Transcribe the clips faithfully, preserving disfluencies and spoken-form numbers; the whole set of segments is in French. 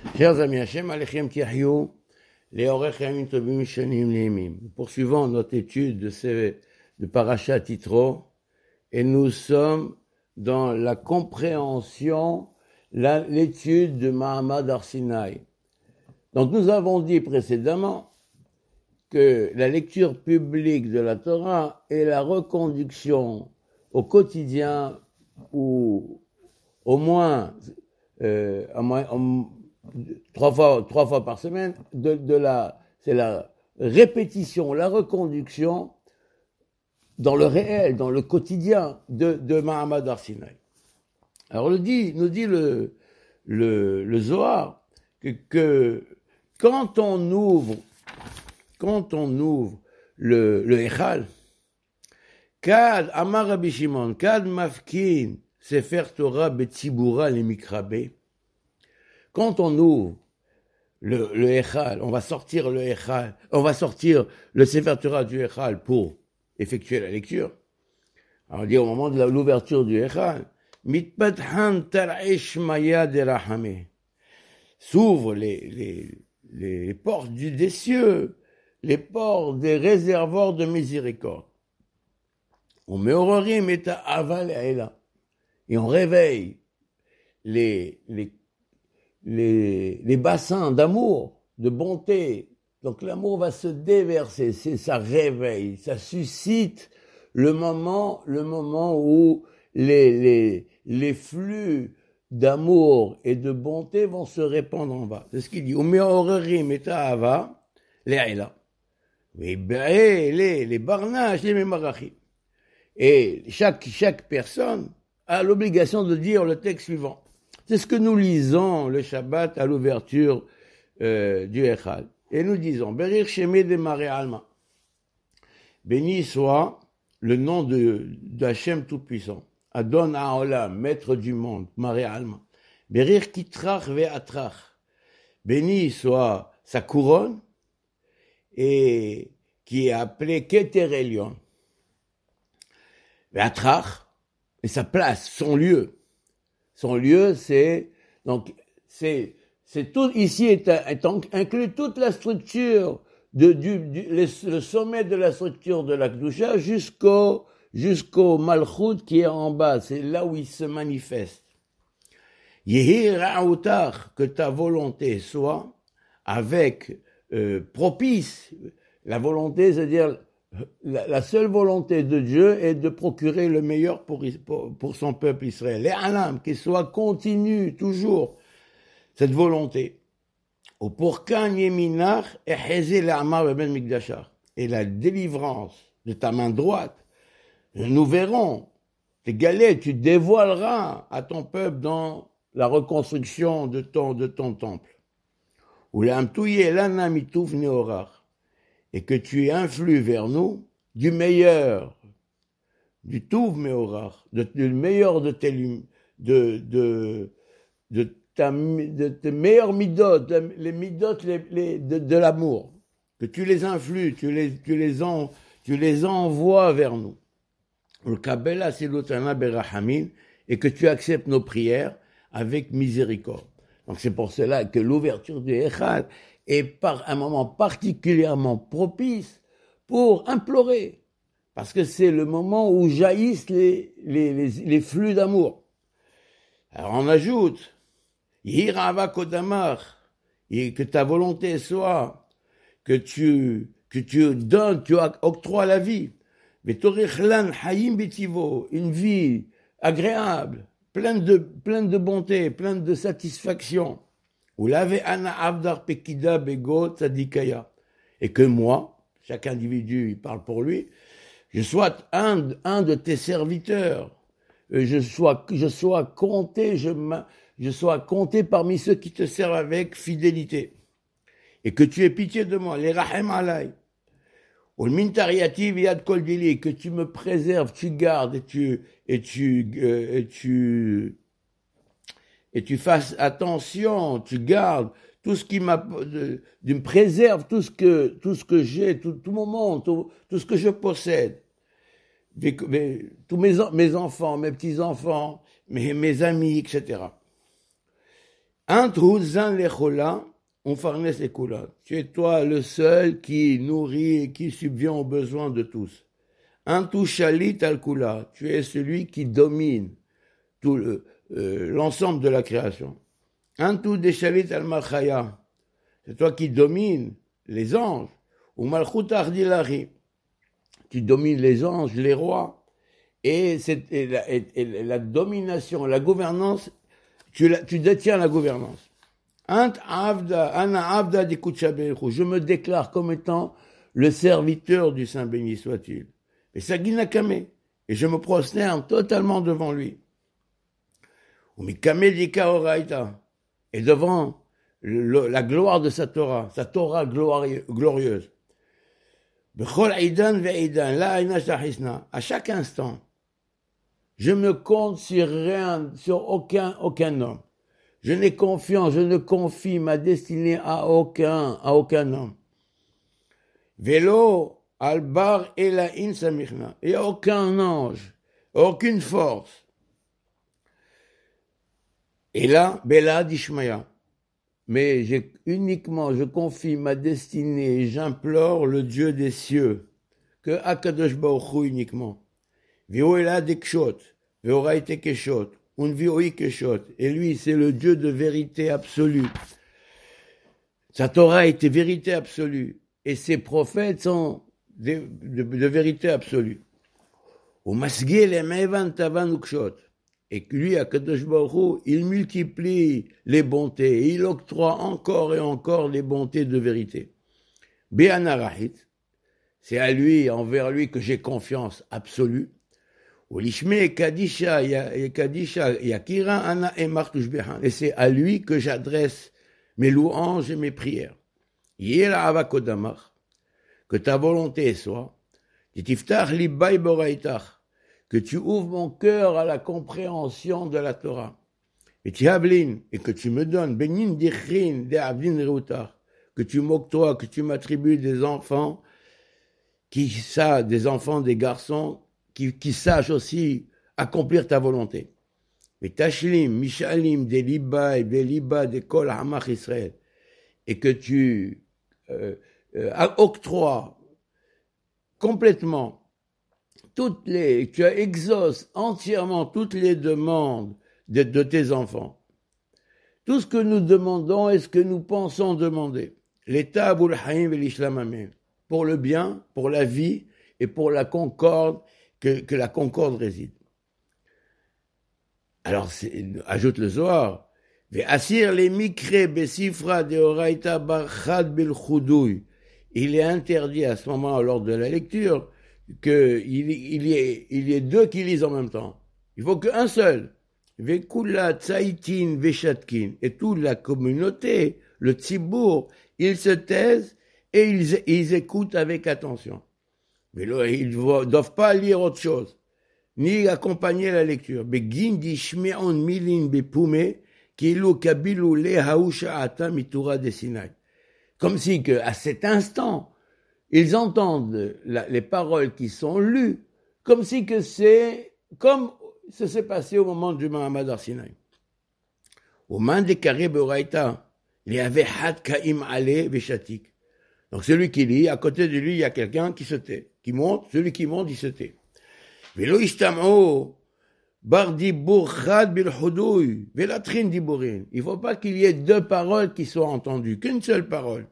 Chers amis, Hashem Alechem Kiahyu, les Orech Yamim Tovim Shanim Leimim. Poursuivons notre étude de, ces, de Parashat Yitro, et nous sommes dans la compréhension, la, l'étude de Mahamad Har Sinai. Donc nous avons dit précédemment que la lecture publique de la Torah est la reconduction au quotidien, ou au moins, euh, au moins au, trois fois, trois fois par semaine, de, de la, c'est la répétition, la reconduction dans le réel, dans le quotidien de, de Mahamad Har Sinai. Alors le dit, nous dit le, le, le Zohar que, que quand on ouvre, quand on ouvre le, le Echal, Kad Amar Rabbi Shimon, Kad Mafkin Sefer Torah Betzibura le Mikrabe. Quand on ouvre le, le Echal, on va sortir le Echal, on va sortir le Sefer Torah du Echal pour effectuer la lecture. Alors on dit au moment de la, l'ouverture du Echal, Mitpathan Tar'ish Maya de Rahame. S'ouvrent les, les, les portes du, des cieux, les portes des réservoirs de miséricorde. On meorarim et aval et et on réveille les, les, les, les bassins d'amour, de bonté. Donc l'amour va se déverser, c'est, ça réveille, ça suscite le moment, le moment où les, les, les flux d'amour et de bonté vont se répandre en bas. C'est ce qu'il dit. Umeorarim et ava le'ila. Les, les, les barnaches, les mémarachim. Et chaque, chaque personne a l'obligation de dire le texte suivant. C'est ce que nous lisons le Shabbat à l'ouverture euh, du Echal. Et nous disons, Berir Shemé de Maré Alma. Béni soit le nom de, d'Hachem Tout-Puissant. Adon Haolam, maître du monde, Maré Alma. Berir Kitrach Ve'atrach. Béni soit sa couronne, et qui est appelée Keter Elyon. Ve'atrach, et sa place, son lieu. Son lieu, c'est, donc, c'est, c'est tout, ici est, est inclus toute la structure de, du, du le, le sommet de la structure de la Kedusha jusqu'au, jusqu'au Malchut qui est en bas. C'est là où il se manifeste. Yehi ra'utar, que ta volonté soit avec, euh, propice. La volonté, c'est-à-dire, La, la seule volonté de Dieu est de procurer le meilleur pour, pour, pour son peuple Israël. Les alam, qu'il soit continu, toujours, cette volonté. Au pourkan yeminach eheze le'amar ben mikdashar. Et la délivrance de ta main droite, nous verrons, les galets, tu dévoileras à ton peuple dans la reconstruction de ton, de ton temple. Ou l'amtouye lana mitouf neorach. Et que tu influes vers nous du meilleur, du Touv Meorach, du meilleur de tes, de, de, de, ta, de tes meilleurs midot, les midot les, les, de, de l'amour, que tu les influes, tu les, tu les, en, tu les envoies vers nous. Et que tu acceptes nos prières avec miséricorde. Donc c'est pour cela que l'ouverture du Echad est par un moment particulièrement propice pour implorer, parce que c'est le moment où jaillissent les, les, les, les flux d'amour. Alors on ajoute, Yirava Kodamar, et que ta volonté soit, que tu, que tu donnes, tu octroies la vie, Betorichlan Hayim Betivo, une vie agréable, pleine de, pleine de bonté, pleine de satisfaction. Ou l'avez ana avdar pekida bego tzadikaya. Et que moi, chaque individu, il parle pour lui, je sois un, un de tes serviteurs, je sois, je sois compté, je, je sois compté parmi ceux qui te servent avec fidélité. Et que tu aies pitié de moi, les rahem alay. Ou mintariati viad kol dili, que tu me préserves, tu gardes et tu, et tu, euh, et tu, et tu fasses attention, tu gardes tout ce qui m'a, de, de me préserve tout ce que, tout ce que j'ai, tout, tout mon monde, tout, tout ce que je possède. Mais, mais, tous mes, mes enfants, mes petits-enfants, mes, mes amis, et cetera. Entre zan lechola, on farnes ekula. Tu es toi le seul qui nourrit et qui subvient aux besoins de tous. Antu shalit al kula. Tu es celui qui domine tout le, euh, l'ensemble de la création. Antu de shalit al malchaya. C'est toi qui domines les anges. Ou malchut ardilari. Tu domines les anges, les rois. Et, c'est, et, la, et, et la domination, la gouvernance, tu, la, tu détiens la gouvernance. Ant avda, ana avda di kutshabechu. Je me déclare comme étant le serviteur du Saint béni soit-il. Et saginakame. Et je me prosterne totalement devant lui. Et devant le, la gloire de sa Torah, sa Torah glorieuse. À chaque instant, je me compte sur rien, sur aucun, aucun homme. Je n'ai confiance, je ne confie ma destinée à aucun, à aucun homme. Vélo, albar et la insamichna. Il n'y a aucun ange, aucune force. Et là, Bela d'Ishmaïa. Mais j'ai, uniquement, je confie ma destinée et j'implore le Dieu des cieux, que Akadosh Baruch Hu uniquement. Vioela dekshot, Vioraite keshot, un vioi keshot. Et lui, c'est le Dieu de vérité absolue. Sa Torah était vérité absolue. Et ses prophètes sont de, de, de vérité absolue. Au masgé les mevan tavan ukshot. Et que lui, Akadosh Baruch Hu, il multiplie les bontés, et il octroie encore et encore les bontés de vérité. Be'anarahit, c'est à lui, envers lui, que j'ai confiance absolue. Olishme kadisha kadisha yakira ana emartush behan. Et c'est à lui que j'adresse mes louanges et mes prières. Yela avakodamach, que ta volonté soit, tiftach libay boraitach, que tu ouvres mon cœur à la compréhension de la Torah. Et tu hablin, et que tu me donnes, benin dichrin de avlin reutar, que tu m'octroies, que tu m'attribues des enfants, qui savent, des enfants, des garçons, qui, qui sachent aussi accomplir ta volonté. Et tashlim, mishalim, des liba, des liba, des kol hamach Israël, et que tu euh, euh, octroies complètement toutes les, tu exauces entièrement toutes les demandes de, de tes enfants. Tout ce que nous demandons est ce que nous pensons demander. L'état aboul haïm et l'ishlam amen. Pour le bien, pour la vie et pour la concorde, que, que la concorde réside. Alors, ajoute le Zohar, Ve'asir les mikre besifra de oraita barchad bil chudouy. Il est interdit à ce moment, lors de la lecture, qu'il il y, ait, il y ait deux qui lisent en même temps. Il faut qu'un seul. Vekula tsaitin veshatkin. Et toute la communauté, le tzibour, ils se taisent et ils, ils écoutent avec attention. Mais là, ils ne doivent pas lire autre chose, ni accompagner la lecture. Begin dishmeon milin bepume, kilu kabilu le hausha ata mitura de Sinai. Comme si que, à cet instant, ils entendent la, les paroles qui sont lues, comme si que c'est, comme ça s'est passé au moment du Mahamad Arsinaï. Au moment des carrés Boraïta, il y avait Had Kaim Ale Veshatik. Donc celui qui lit, à côté de lui, il y a quelqu'un qui se tait, qui monte, celui qui monte, il se tait. Velo Ishtam'o, Bardi Bourchad Bil Hudouy, Velatrin Diborin. Il ne faut pas qu'il y ait deux paroles qui soient entendues, qu'une seule parole.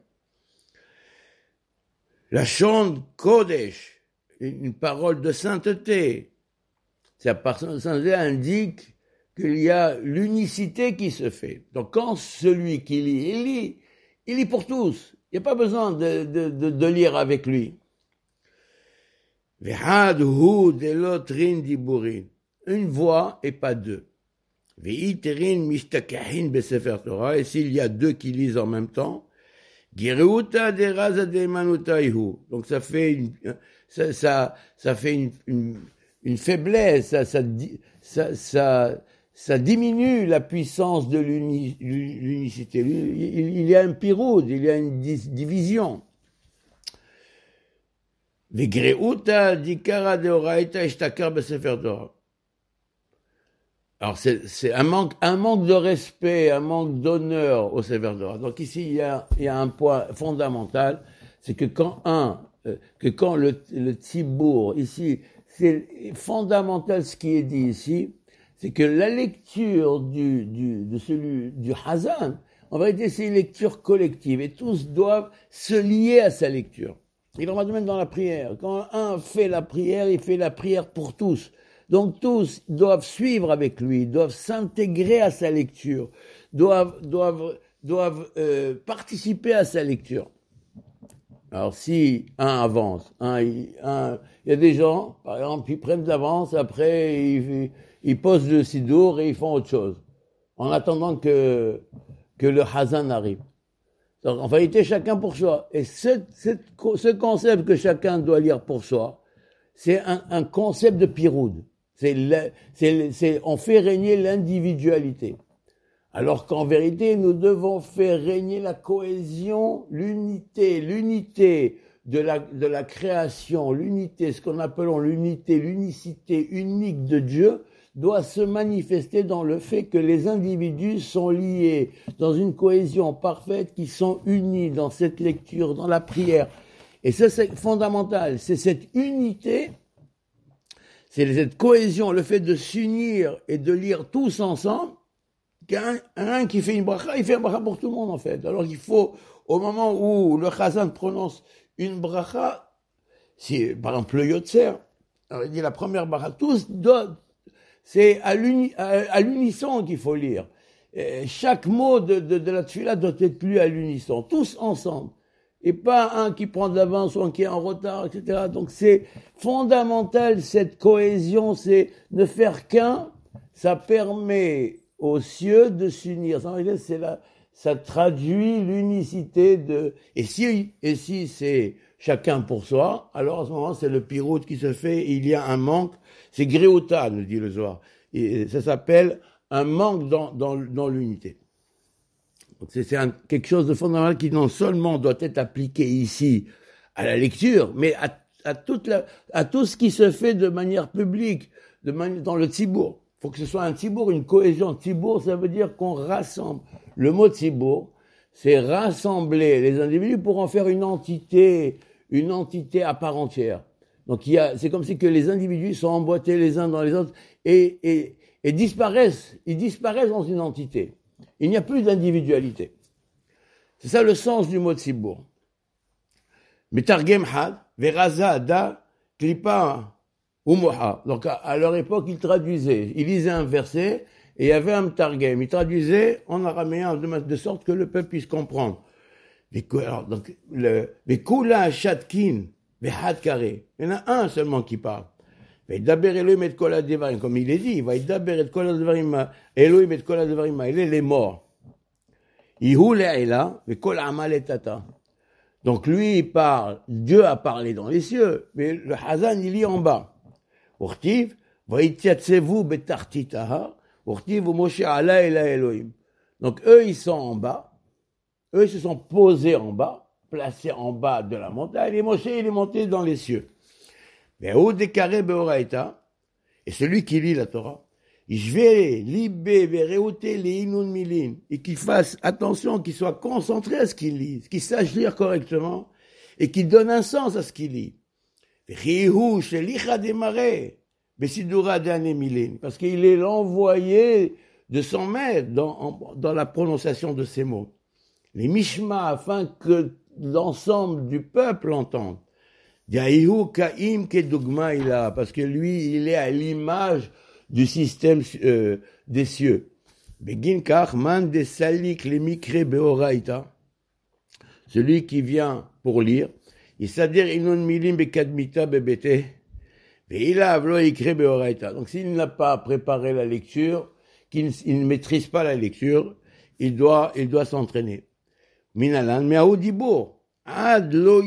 La Shon Kodesh, une parole de sainteté. Sa sainteté indique qu'il y a l'unicité qui se fait. Donc quand celui qui lit, il lit, il lit pour tous. Il n'y a pas besoin de, de, de, de lire avec lui. Vehad hu delotrin diburin. Une voix et pas deux. Veiterin mishtakahin besefer Torah. Et s'il y a deux qui lisent en même temps, Gireuta de raza de manutaihu. Donc ça fait une, ça, ça, ça fait une, une, une faiblesse, ça, ça, ça, ça, ça diminue la puissance de l'uni, l'unicité. Il, il y a un piroud, il y a une division. Vegreuta dikara de oraita ishtakar besefer Torah. Alors c'est, c'est un manque, un manque de respect, un manque d'honneur au Sefer Torah. Donc ici il y a, il y a un point fondamental, c'est que quand un, euh, que quand le, le tzibour, ici, c'est fondamental ce qui est dit ici, c'est que la lecture du, du, de celui, du Hazan, en vérité c'est une lecture collective et tous doivent se lier à sa lecture. Il en va de même dans la prière. Quand un fait la prière, il fait la prière pour tous. Donc tous doivent suivre avec lui, doivent s'intégrer à sa lecture, doivent, doivent, doivent euh, participer à sa lecture. Alors si un avance, un, un, il y a des gens, par exemple, ils prennent de l'avance, après ils, ils posent le sidour et ils font autre chose, en attendant que, que le Hazan arrive. Donc, en vérité, chacun pour soi. Et ce, ce, ce concept que chacun doit lire pour soi, c'est un, un concept de piroud. C'est, c'est, c'est, on fait régner l'individualité. Alors qu'en vérité, nous devons faire régner la cohésion, l'unité, l'unité de la, de la création, l'unité, ce qu'on appelle l'unité, l'unicité unique de Dieu, doit se manifester dans le fait que les individus sont liés dans une cohésion parfaite, qui sont unis dans cette lecture, dans la prière. Et ça, c'est fondamental. C'est cette unité, c'est cette cohésion, le fait de s'unir et de lire tous ensemble, qu'un un qui fait une bracha, il fait une bracha pour tout le monde en fait. Alors il faut, au moment où le Chazan prononce une bracha, si par exemple le Yotzer, alors il dit la première bracha, tous doivent, c'est à, l'uni, à, à l'unisson qu'il faut lire. Et chaque mot de, de, de la tefila doit être lu à l'unisson, tous ensemble. Et pas un qui prend de l'avance ou un qui est en retard, et cetera. Donc c'est fondamental cette cohésion, c'est ne faire qu'un, ça permet aux cieux de s'unir. C'est la, ça traduit l'unicité de... Et si, et si c'est chacun pour soi, alors à ce moment c'est le piroute qui se fait, et il y a un manque, c'est Gréota, nous dit le Zohar. Et ça s'appelle un manque dans, dans, dans l'unité. Donc c'est, c'est un, quelque chose de fondamental qui non seulement doit être appliqué ici à la lecture, mais à, à, toute la, à tout ce qui se fait de manière publique, de mani- dans le tzibour. Il faut que ce soit un tzibour, une cohésion. Tzibour, ça veut dire qu'on rassemble. Le mot tzibour, c'est rassembler les individus pour en faire une entité, une entité à part entière. Donc il y a, c'est comme si que les individus sont emboîtés les uns dans les autres et, et, et disparaissent. Ils disparaissent dans une entité. Il n'y a plus d'individualité. C'est ça le sens du mot tzibour. Metargem had, veraza da, klipa umoha. Donc à leur époque, ils traduisaient. Ils lisaient un verset et il y avait un metargem. Ils traduisaient en araméen de, de sorte que le peuple puisse comprendre. Alors, donc, le kula shatkin vehad kare. Il y en a un seulement qui parle. Comme il est dit, il va daber et kol advarim, Elohim et kol advarim, il est les morts. Ihu le'ela, ve kol amal et tata. Donc lui, il parle, Dieu a parlé dans les cieux, mais le Hazan, il lit en bas. Urtiv, va itiatsevu betartitaha, urtiv, Moshe ala ela Elohim. Donc eux, ils sont en bas. Eux, ils se sont posés en bas, placés en bas de la montagne, et Moshe, il est monté dans les cieux. Et celui qui lit la Torah, je vais libérer, verrouter les inun milin, et qu'il fasse attention, qu'il soit concentré à ce qu'il lit, qu'il sache lire correctement, et qu'il donne un sens à ce qu'il lit. Parce qu'il est l'envoyé de son maître dans, dans la prononciation de ces mots. Les mishma, afin que l'ensemble du peuple entende. Parce que lui, il est à l'image du système euh, des cieux. Celui qui vient pour lire, il s'adhère inun milim bekadmita bebete, donc s'il n'a pas préparé la lecture, qu'il il ne maîtrise pas la lecture, il doit, il doit s'entraîner. Minalan me'audibour. D'abord,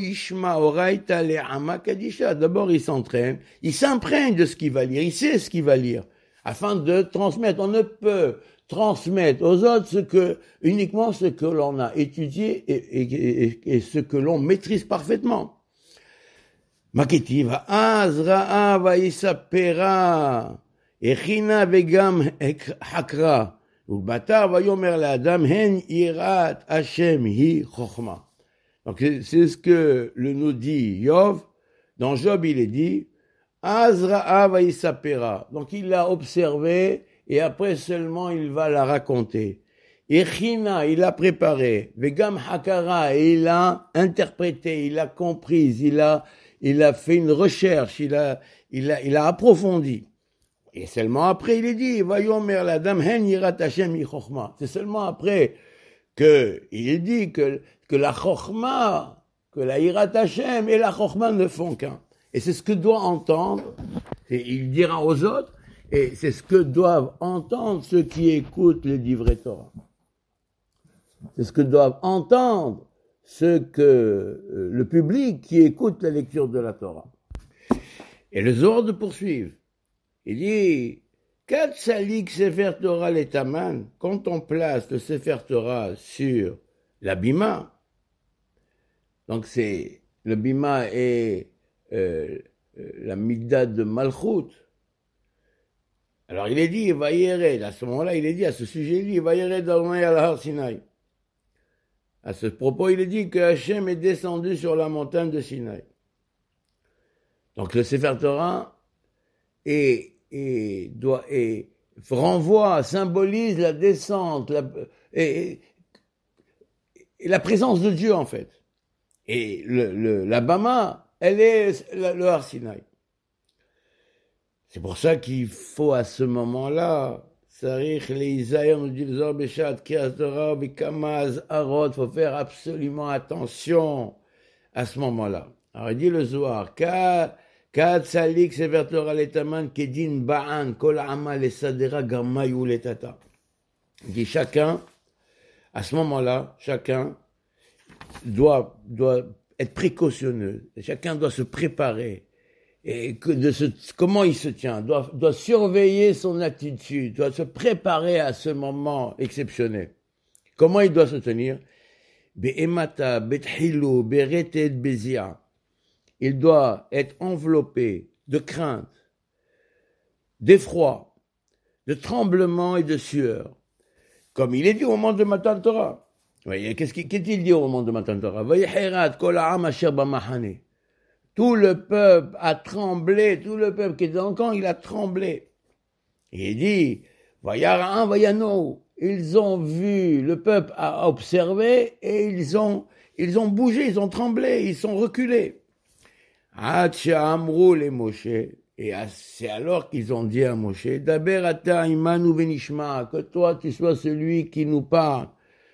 il s'entraîne, il s'imprègne de ce qu'il va lire, il sait ce qu'il va lire, afin de transmettre. On ne peut transmettre aux autres ce que, uniquement ce que l'on a étudié et, et, et, et ce que l'on maîtrise parfaitement. Maketiva, Azra'a va isapera, Echina vegam hakra. Ubata vayomer l'adam hen irat Hashem hi chokhma. Donc c'est ce que le nous dit Yov. Dans Job, il est dit Azra'a vaïsapera. Donc il l'a observé et après seulement il va la raconter. Echina, il a préparé. Vegam hakara, et il a interprété, il a compris, il a, il a fait une recherche, il a, il a, il a approfondi. Et seulement après, il est dit, Vayomer l'adam hen yirat Hashem hi chokhma. C'est seulement après que il dit que, que la chokhma, que la yirat Hashem et la chokhma ne font qu'un. Et c'est ce que doit entendre, et il dira aux autres, et c'est ce que doivent entendre ceux qui écoutent le divrei Torah. C'est ce que doivent entendre ceux que, euh, le public qui écoute la lecture de la Torah. Et le Zohar de poursuivre. Il dit, Kat salik sefer Torah letaman, quand on place le sefer Torah sur la bima, donc c'est, le bima est euh, la midda de Malchut. Alors il est dit, Vayered, à ce moment-là, il est dit, à ce sujet, il dit, Vayered Adonai al Har Sinaï. À ce propos, il est dit que Hachem est descendu sur la montagne de Sinaï. Donc le Sefer Torah est, est, doit, est, renvoie, symbolise la descente, la, et, et la présence de Dieu en fait. Et le, le, la Bama, elle est le, le Har Sinaï. C'est pour ça qu'il faut à ce moment-là, Sarich Leizaïr nous dit le Zohar Beshat Kriyat Torah Bikamaz Arot, il faut faire absolument attention à ce moment-là. Alors il dit le Zohar, Ka Tsalik Sefer Torah Letaman Kedin Ba'an Kol Ama Lesadera Gamayu Letata. Il dit chacun, à ce moment-là, chacun doit, doit être précautionneux, chacun doit se préparer. Et que de ce, comment il se tient, doit, doit surveiller son attitude, doit se préparer à ce moment exceptionnel. Comment il doit se tenir? Be'emata, bethilu, beretet, bezia. Il doit être enveloppé de crainte, d'effroi, de tremblement et de sueur. Comme il est dit au moment de Matan Torah. Qu'est-ce qu'il dit au moment de Matan Torah? Vayehirat kol ha'am asher b'machane. Tout le peuple a tremblé, tout le peuple qui était dans le camp, il a tremblé. Et il dit, Vayara Vayano, ils ont vu, le peuple a observé et ils ont, ils ont bougé, ils ont tremblé, ils sont reculés. Hacha Amrou les Moshe, et c'est alors qu'ils ont dit à Moshe, Daber ata imanu venishma, que toi tu sois celui qui nous parle.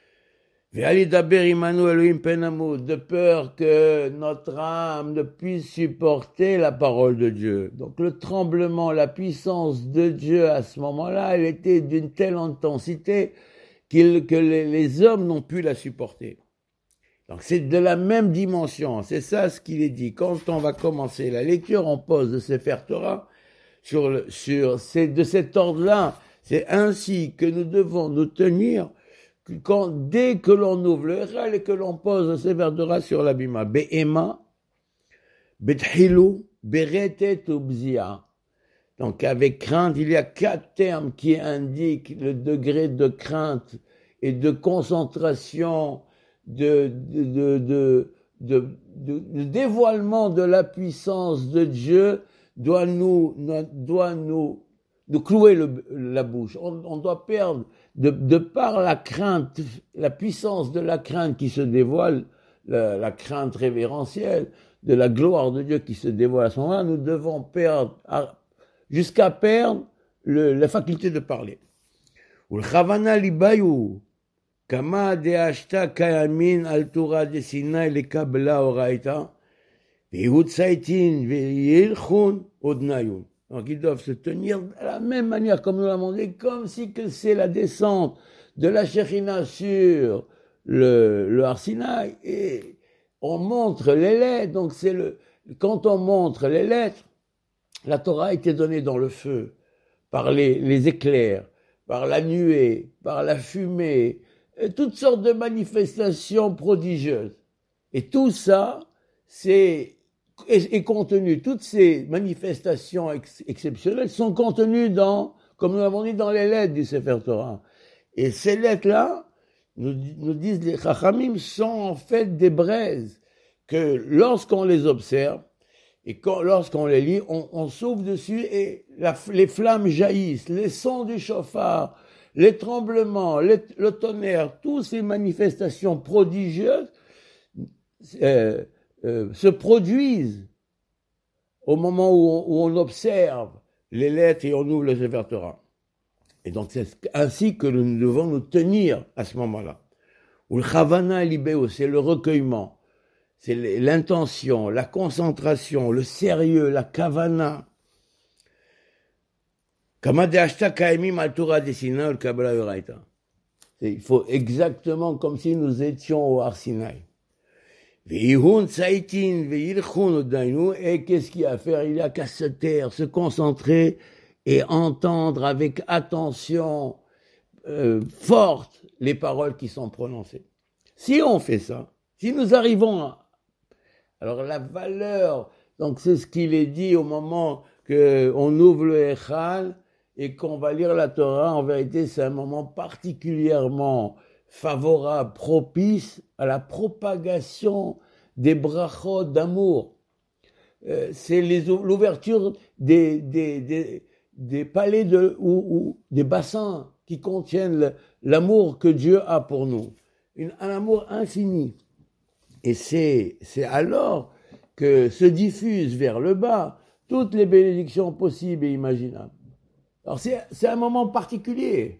De peur que notre âme ne puisse supporter la parole de Dieu. Donc le tremblement, la puissance de Dieu à ce moment-là, elle était d'une telle intensité qu'il, que les, les hommes n'ont pu la supporter. Donc c'est de la même dimension, c'est ça ce qu'il est dit. Quand on va commencer la lecture, on pose le Sefer Torah sur, le, sur c'est de cet ordre-là. C'est ainsi que nous devons nous tenir quand, dès que l'on ouvre le Héral et que l'on pose le Sefer Torah sur la bima, Be'ema, Bethilu, Beretet ou Bzia. Donc avec crainte, il y a quatre termes qui indiquent le degré de crainte et de concentration, de, de, de, de, de, de, de dévoilement de la puissance de Dieu doit nous, doit nous, nous clouer le, la bouche. On, on doit perdre, de, de par la crainte, la puissance de la crainte qui se dévoile, la, la crainte révérentielle, de la gloire de Dieu qui se dévoile à ce moment-là, nous devons perdre, jusqu'à perdre le, la faculté de parler. Ulchavana libayu, kama deashta kayamin al Torah de Sinai le kabla oraita, ve'hut saitin ve'yilchun odnayun. Donc ils doivent se tenir de la même manière comme nous l'avons dit, comme si que c'est la descente de la Shekhinah sur le, le Har Sinaï, et on montre les lettres. Donc c'est le, quand on montre les lettres, la Torah a été donnée dans le feu, par les, les éclairs, par la nuée, par la fumée, et toutes sortes de manifestations prodigieuses. Et tout ça, c'est est, est contenu, toutes ces manifestations ex, exceptionnelles sont contenues dans, comme nous l'avons dit, dans les lettres du Sefer Torah. Et ces lettres-là, nous, nous disent les Chachamim, sont en fait des braises que lorsqu'on les observe et quand, lorsqu'on les lit, on, on souffle dessus et la, les flammes jaillissent, les sons du chauffard, les tremblements, les, le tonnerre, toutes ces manifestations prodigieuses euh, euh, se produisent au moment où on, où on observe les lettres et on ouvre le Sefer Torah. Et donc c'est ainsi que nous devons nous tenir à ce moment-là. Ou le Chavana Libéo, c'est le recueillement, c'est l'intention, la concentration, le sérieux, la Kavana. Il faut exactement comme si nous étions au Har Sinaï. Et qu'est-ce qu'il y a à faire? Il y a qu'à se taire, se concentrer et entendre avec attention euh, forte les paroles qui sont prononcées. Si on fait ça, si nous arrivons à... Alors la valeur, donc c'est ce qu'il est dit au moment qu'on ouvre le Echal et qu'on va lire la Torah, en vérité c'est un moment particulièrement favorable, propice à la propagation des brachot d'amour. Euh, c'est les, l'ouverture des, des, des, des palais de, ou, ou des bassins qui contiennent le, l'amour que Dieu a pour nous. Une, un amour infini. Et c'est, c'est alors que se diffusent vers le bas toutes les bénédictions possibles et imaginables. Alors c'est, c'est un moment particulier.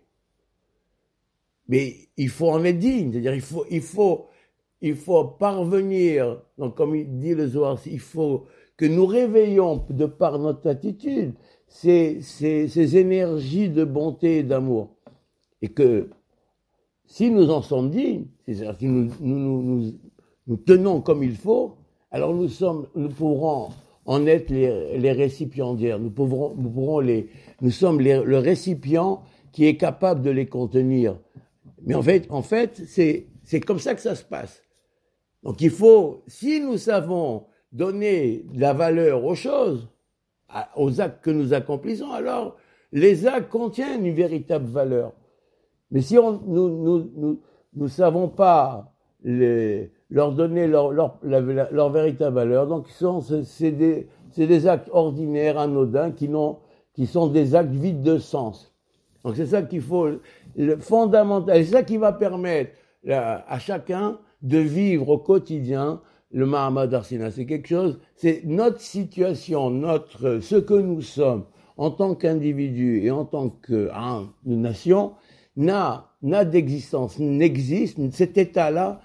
Mais il faut en être digne, c'est-à-dire il faut, il faut, il faut parvenir, donc comme il dit le Zohar, il faut que nous réveillons de par notre attitude ces, ces, ces énergies de bonté et d'amour. Et que si nous en sommes dignes, c'est-à-dire si nous, nous, nous, nous, nous tenons comme il faut, alors nous sommes, nous pourrons en être les, les récipiendaires, nous pourrons, nous pourrons les, nous sommes les, le récipient qui est capable de les contenir. Mais en fait, en fait, c'est, c'est comme ça que ça se passe. Donc il faut, si nous savons donner de la valeur aux choses, aux actes que nous accomplissons, alors les actes contiennent une véritable valeur. Mais si on, nous, nous, nous, nous savons pas les, leur donner leur, leur, leur, leur véritable valeur, donc sont, c'est des, c'est des actes ordinaires, anodins, qui n'ont, qui sont des actes vides de sens. Donc c'est ça qu'il faut, le fondamental, c'est ça qui va permettre là, à chacun de vivre au quotidien le Mahamad Har Sinaï. C'est quelque chose, c'est notre situation, notre, ce que nous sommes en tant qu'individu et en tant que hein, nation, n'a, n'a d'existence, n'existe, cet état-là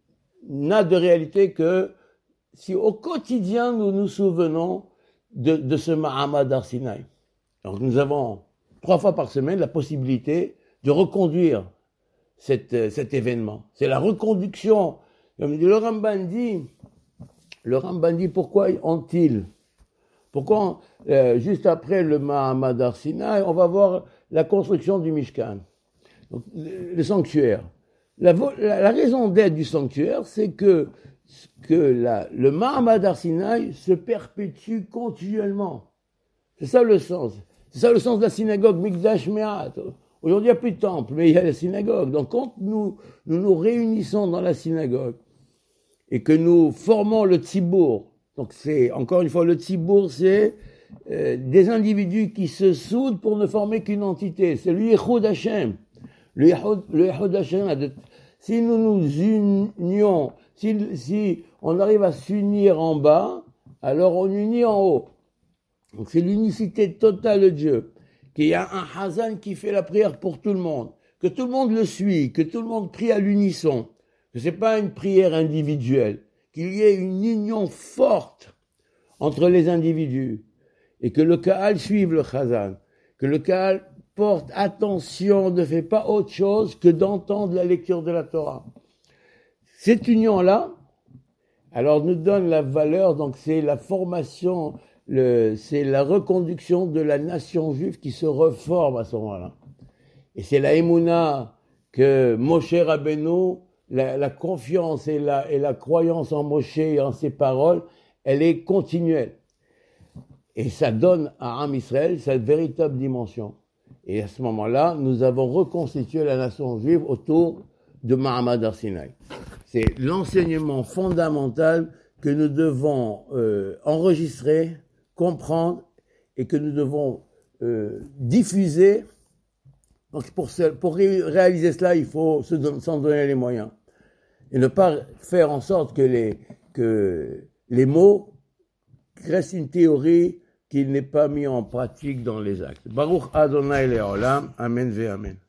n'a de réalité que si au quotidien nous nous souvenons de, de ce Mahamad Har Sinaï. Donc nous avons trois fois par semaine la possibilité de reconduire cet, cet événement. C'est la reconduction. Le Ramban dit, le Ramban dit pourquoi ont-ils, pourquoi euh, juste après le Mahamad Har Sinaï, on va voir la construction du Mishkan, donc, le, le sanctuaire. La, la, la raison d'être du sanctuaire, c'est que, que la, le Mahamad Har Sinaï se perpétue continuellement. C'est ça le sens. C'est ça le sens de la synagogue, Mikdash Me'at. Aujourd'hui, il n'y a plus de temple, mais il y a la synagogue. Donc, quand nous nous, nous réunissons dans la synagogue et que nous formons le tzibour, donc c'est, encore une fois, le tzibour, c'est euh, des individus qui se soudent pour ne former qu'une entité. C'est le Yechud Hashem. Le Yechud Hashem, si nous nous unions, si, si on arrive à s'unir en bas, alors on unit en haut. Donc c'est l'unicité totale de Dieu, qu'il y a un Hazan qui fait la prière pour tout le monde, que tout le monde le suit, que tout le monde prie à l'unisson, que c'est pas une prière individuelle, qu'il y ait une union forte entre les individus, et que le Kahal suive le Hazan, que le Kahal porte attention, ne fait pas autre chose que d'entendre la lecture de la Torah. Cette union-là, alors nous donne la valeur, donc c'est la formation, le, c'est la reconduction de la nation juive qui se reforme à ce moment-là. Et c'est la Emouna que Moshe Rabbeinu, la, la confiance et la, et la croyance en Moshe et en ses paroles, elle est continuelle. Et ça donne à Am Israël cette véritable dimension. Et à ce moment-là, nous avons reconstitué la nation juive autour de Mahamad Arsinaï. C'est l'enseignement fondamental que nous devons euh, enregistrer, comprendre et que nous devons euh, diffuser. Donc pour, ce, pour ré- réaliser cela, il faut se don- s'en donner les moyens. Et ne pas faire en sorte que les, que les mots restent une théorie qui n'est pas mise en pratique dans les actes. Baruch Adonai Le'olam, Amen ve Amen.